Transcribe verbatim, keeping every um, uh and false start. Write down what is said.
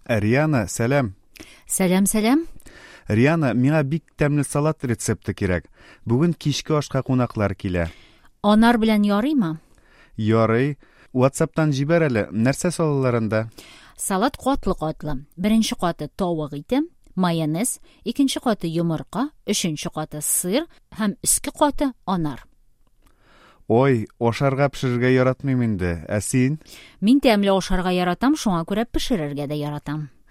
Риана, сәлам. Сәлам, сәлам. Риана, миңа бик тәмле салат рецепты кирәк. Бүген кичке ашка кунаклар килә. Анар белән ярыймы? Ярый. WhatsApp'тан җибәр әле. Нәрсә салаларында? Салат катлы-катлы. Беренче каты тавык ите, майонез, икенче каты йомырка, өченче каты сыр һәм өске каты анар. Ой, ашарга пешерергә яратмыйм инде. Ә син? Мин тәмле ашарга яратам, шуңа күрә пешерергә дә яратам.